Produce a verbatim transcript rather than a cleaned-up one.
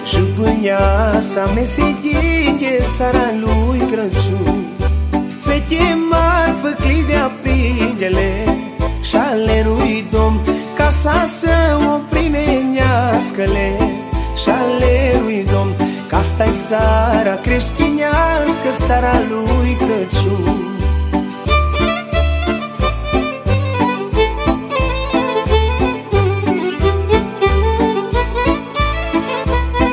Jupânia sa meseghie sara lui Crăciun. Fete mari făcli de aprindele și ale lui Domn, casa să o primenească-le și ale lui Domn, că asta-i sara creștinească, sara lui Crăciun.